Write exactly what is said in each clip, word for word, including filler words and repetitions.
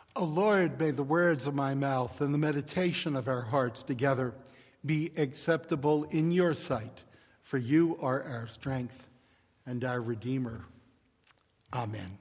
O Lord, may the words of my mouth and the meditation of our hearts together be acceptable in your sight, for you are our strength and our Redeemer. Amen.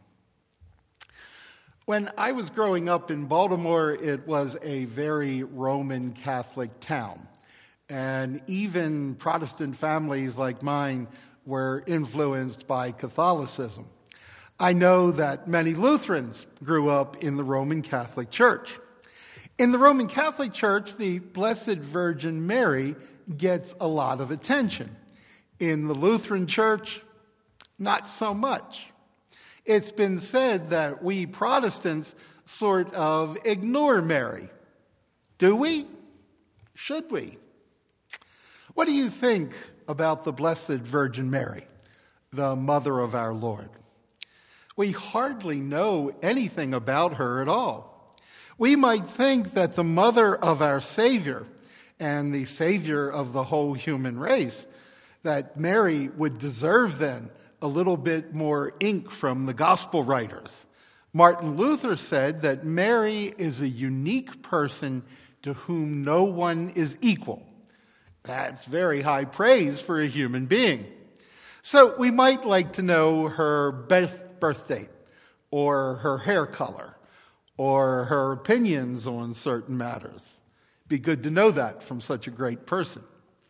When I was growing up in Baltimore, it was a very Roman Catholic town, and even Protestant families like mine were influenced by Catholicism. I know that many Lutherans grew up in the Roman Catholic Church. In the Roman Catholic Church, the Blessed Virgin Mary gets a lot of attention. In the Lutheran Church, not so much. It's been said that we Protestants sort of ignore Mary. Do we? Should we? What do you think about the Blessed Virgin Mary, the Mother of our Lord? We hardly know anything about her at all. We might think that the mother of our Savior and the Savior of the whole human race, that Mary would deserve then a little bit more ink from the gospel writers. Martin Luther said that Mary is a unique person to whom no one is equal. That's very high praise for a human being. So we might like to know her birth birth date, or her hair color, or her opinions on certain matters. Be good to know that from such a great person.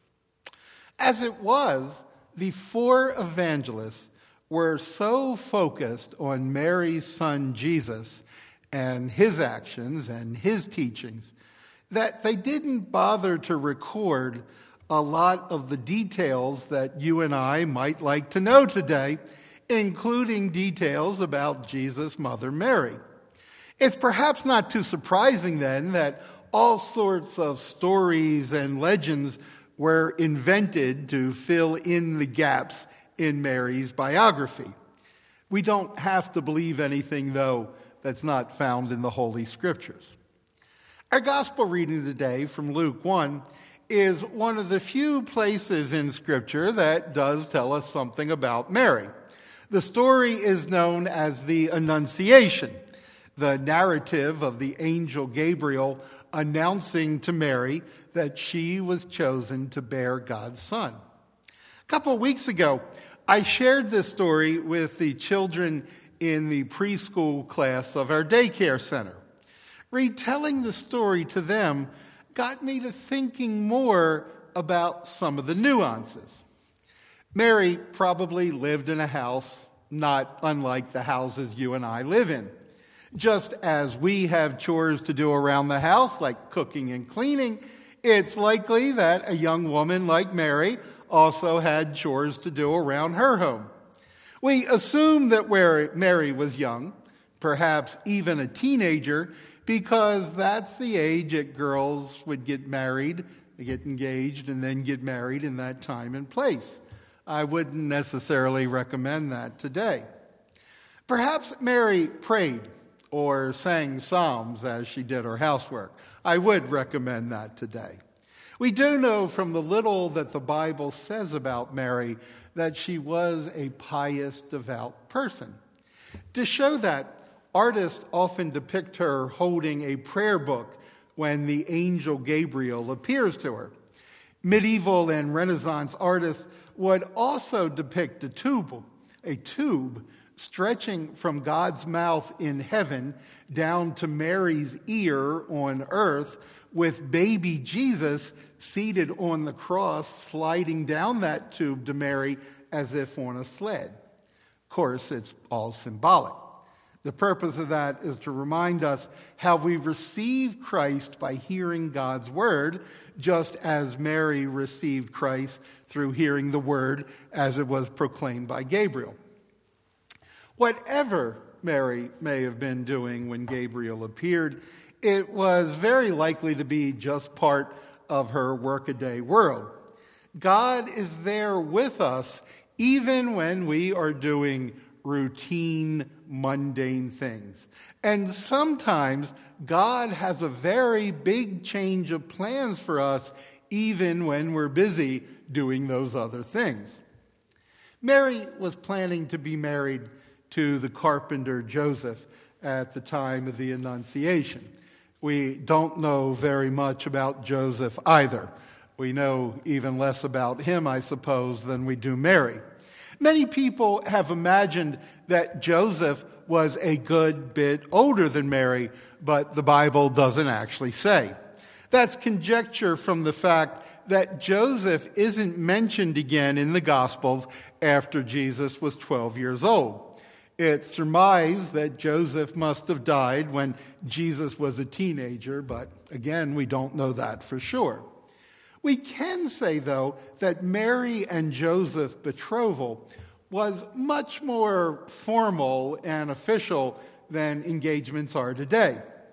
As it was, the four evangelists were so focused on Mary's son Jesus and his actions and his teachings that they didn't bother to record a lot of the details that you and I might like to know today, including details about Jesus' mother Mary. It's perhaps not too surprising then that all sorts of stories and legends were invented to fill in the gaps in Mary's biography. We don't have to believe anything, though, that's not found in the Holy Scriptures. Our gospel reading today from Luke one is one of the few places in Scripture that does tell us something about Mary. The story is known as the Annunciation, the narrative of the angel Gabriel announcing to Mary that she was chosen to bear God's Son. A couple of weeks ago, I shared this story with the children in the preschool class of our daycare center. Retelling the story to them got me to thinking more about some of the nuances. Mary probably lived in a house not unlike the houses you and I live in. Just as we have chores to do around the house, like cooking and cleaning, it's likely that a young woman like Mary also had chores to do around her home. We assume that where Mary was young, perhaps even a teenager, because that's the age that girls would get married, get engaged, and then get married in that time and place. I wouldn't necessarily recommend that today. Perhaps Mary prayed or sang psalms as she did her housework. I would recommend that today. We do know from the little that the Bible says about Mary that she was a pious, devout person. To show that, artists often depict her holding a prayer book when the angel Gabriel appears to her. Medieval and Renaissance artists would also depict a tube, a tube stretching from God's mouth in heaven down to Mary's ear on earth, with baby Jesus seated on the cross, sliding down that tube to Mary as if on a sled. Of course, it's all symbolic. The purpose of that is to remind us how we receive Christ by hearing God's word, just as Mary received Christ through hearing the word as it was proclaimed by Gabriel. Whatever Mary may have been doing when Gabriel appeared, it was very likely to be just part of her workaday world. God is there with us even when we are doing routine, mundane things. And sometimes God has a very big change of plans for us even when we're busy doing those other things. Mary was planning to be married to the carpenter Joseph at the time of the Annunciation. We don't know very much about Joseph either. We know even less about him, I suppose, than we do Mary. Many people have imagined that Joseph was a good bit older than Mary, but the Bible doesn't actually say. That's conjecture from the fact that Joseph isn't mentioned again in the Gospels after Jesus was twelve years old. It's surmised that Joseph must have died when Jesus was a teenager, but again, we don't know that for sure. We can say, though, that Mary and Joseph's betrothal was much more formal and official than engagements are today.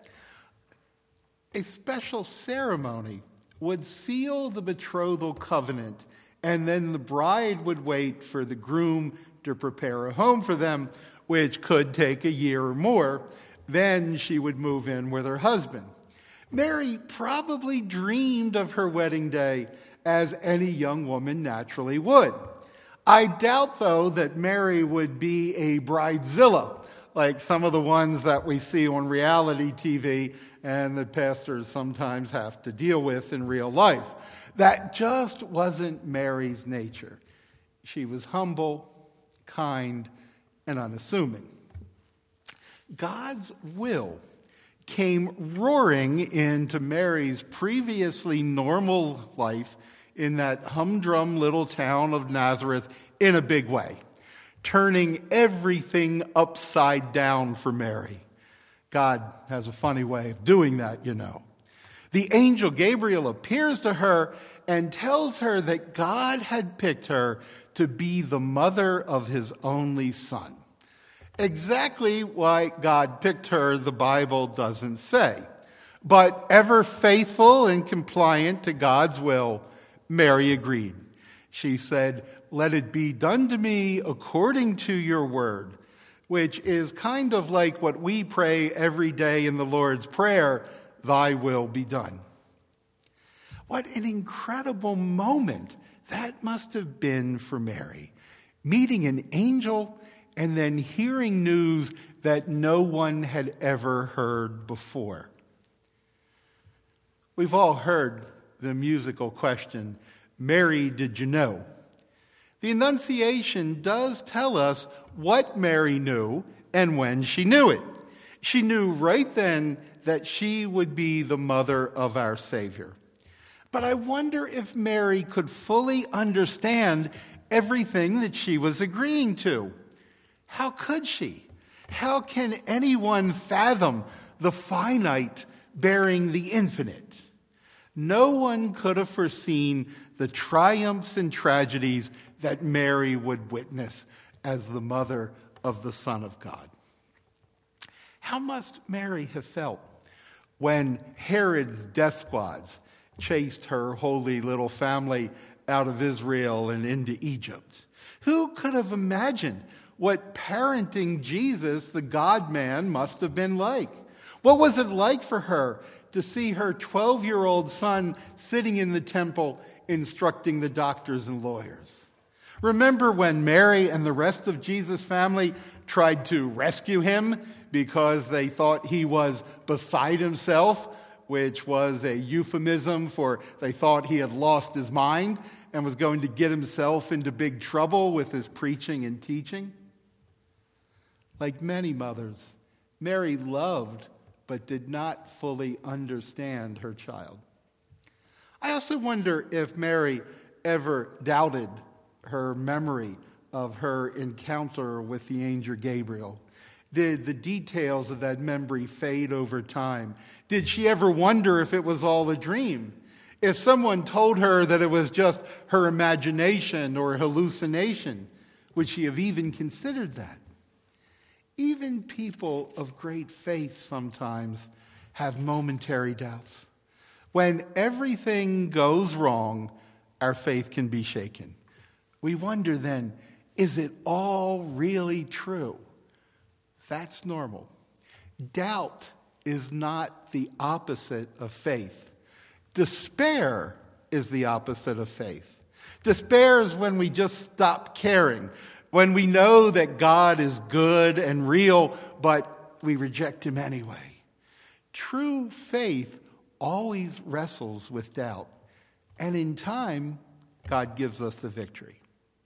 A special ceremony would seal the betrothal covenant, and then the bride would wait for the groom to prepare a home for them, which could take a year or more. Then she would move in with her husband. Mary probably dreamed of her wedding day as any young woman naturally would. I doubt, though, that Mary would be a bridezilla, like some of the ones that we see on reality T V and that pastors sometimes have to deal with in real life. That just wasn't Mary's nature. She was humble, kind, and unassuming. God's will came roaring into Mary's previously normal life in that humdrum little town of Nazareth in a big way, turning everything upside down for Mary. God has a funny way of doing that, you know. The angel Gabriel appears to her and tells her that God had picked her to be the mother of his only son. Exactly why God picked her, the Bible doesn't say. But ever faithful and compliant to God's will, Mary agreed. She said, "Let it be done to me according to your word," which is kind of like what we pray every day in the Lord's Prayer, "Thy will be done." What an incredible moment that must have been for Mary, meeting an angel and then hearing news that no one had ever heard before. We've all heard the musical question, "Mary, did you know?" The Annunciation does tell us what Mary knew and when she knew it. She knew right then that she would be the mother of our Savior. But I wonder if Mary could fully understand everything that she was agreeing to. How could she? How can anyone fathom the finite bearing the infinite? No one could have foreseen the triumphs and tragedies that Mary would witness as the mother of the Son of God. How must Mary have felt when Herod's death squads chased her holy little family out of Israel and into Egypt? Who could have imagined what parenting Jesus, the God-man, must have been like? What was it like for her to see her twelve-year-old son sitting in the temple instructing the doctors and lawyers? Remember when Mary and the rest of Jesus' family tried to rescue him because they thought he was beside himself, which was a euphemism for they thought he had lost his mind and was going to get himself into big trouble with his preaching and teaching? Like many mothers, Mary loved but did not fully understand her child. I also wonder if Mary ever doubted her memory of her encounter with the angel Gabriel. Did the details of that memory fade over time? Did she ever wonder if it was all a dream? If someone told her that it was just her imagination or hallucination, would she have even considered that? Even people of great faith sometimes have momentary doubts. When everything goes wrong, our faith can be shaken. We wonder then, is it all really true? That's normal. Doubt is not the opposite of faith. Despair is the opposite of faith. Despair is when we just stop caring, when we know that God is good and real, but but we reject him anyway. True faith always wrestles with doubt, and in time, God gives us the victory.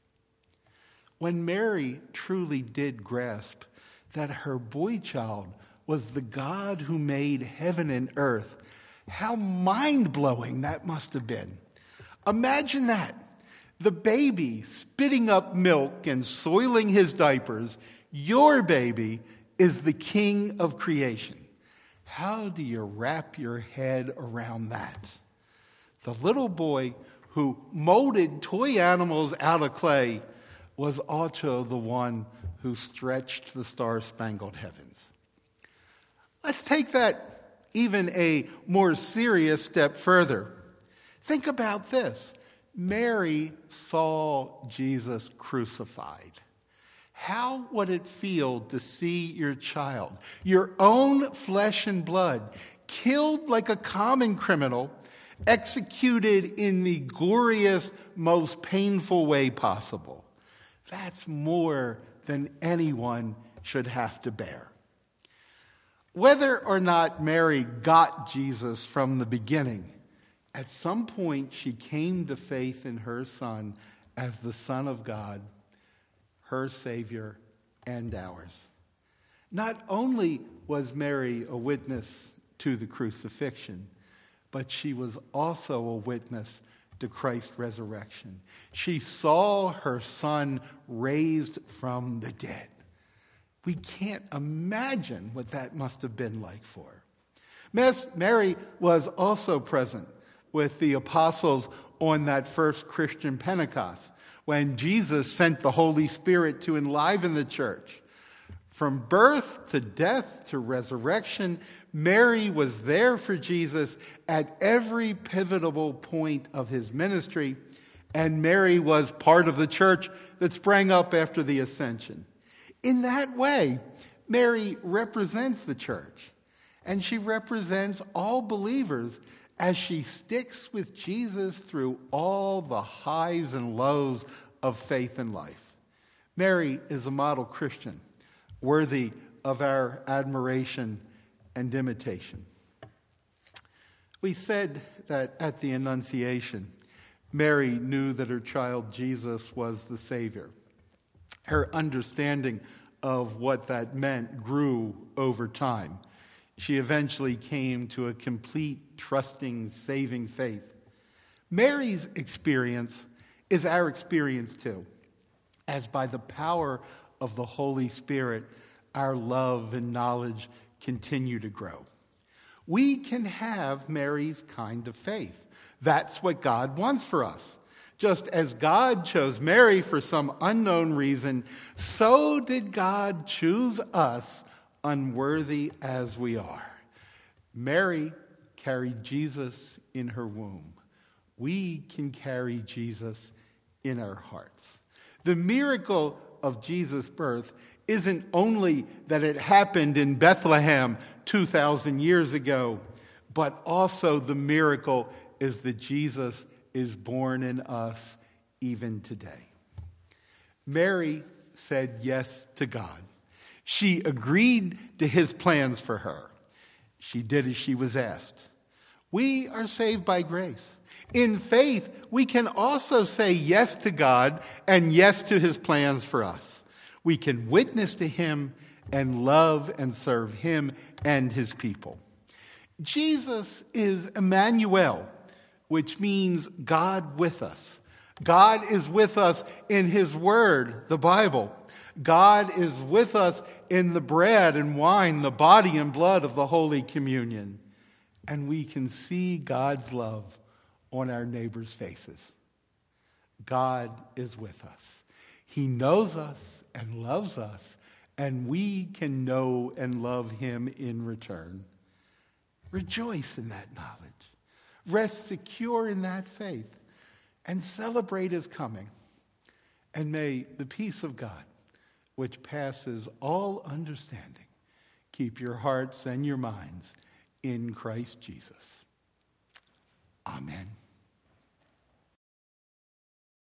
When Mary truly did grasp that her boy child was the God who made heaven and earth, how mind-blowing that must have been. Imagine that. The baby spitting up milk and soiling his diapers, your baby is the king of creation. How do you wrap your head around that? The little boy who molded toy animals out of clay was also the one who stretched the star-spangled heavens. Let's take that even a more serious step further. Think about this. Mary saw Jesus crucified. How would it feel to see your child, your own flesh and blood, killed like a common criminal, executed in the goriest, most painful way possible? That's more than anyone should have to bear. Whether or not Mary got Jesus from the beginning, at some point she came to faith in her Son as the Son of God, her Savior and ours. Not only was Mary a witness to the crucifixion, but she was also a witness to Christ's resurrection. She saw her Son raised from the dead. We can't imagine what that must have been like for her. Mary was also present with the apostles on that first Christian Pentecost, when Jesus sent the Holy Spirit to enliven the church. From birth to death to resurrection, Mary was there for Jesus at every pivotal point of his ministry, and Mary was part of the church that sprang up after the ascension. In that way, Mary represents the church, and she represents all believers as she sticks with Jesus through all the highs and lows of faith and life. Mary is a model Christian, worthy of our admiration and imitation. We said that at the Annunciation, Mary knew that her child Jesus was the Savior. Her understanding of what that meant grew over time. She eventually came to a complete, trusting, saving faith. Mary's experience is our experience too, as by the power of the Holy Spirit, our love and knowledge continue to grow. We can have Mary's kind of faith. That's what God wants for us. Just as God chose Mary for some unknown reason, so did God choose us, unworthy as we are. Mary carried Jesus in her womb. We can carry Jesus in our hearts. The miracle of Jesus' birth isn't only that it happened in Bethlehem two thousand years ago, but also the miracle is that Jesus is born in us even today. Mary said yes to God. She agreed to his plans for her. She did as she was asked. We are saved by grace. In faith, we can also say yes to God and yes to his plans for us. We can witness to him and love and serve him and his people. Jesus is Emmanuel, which means God with us. God is with us in his word, the Bible. God is with us in the bread and wine, the body and blood of the Holy Communion. And we can see God's love on our neighbors' faces. God is with us. He knows us and loves us, and we can know and love him in return. Rejoice in that knowledge. Rest secure in that faith, and celebrate his coming. And may the peace of God, which passes all understanding, keep your hearts and your minds in Christ Jesus. Amen.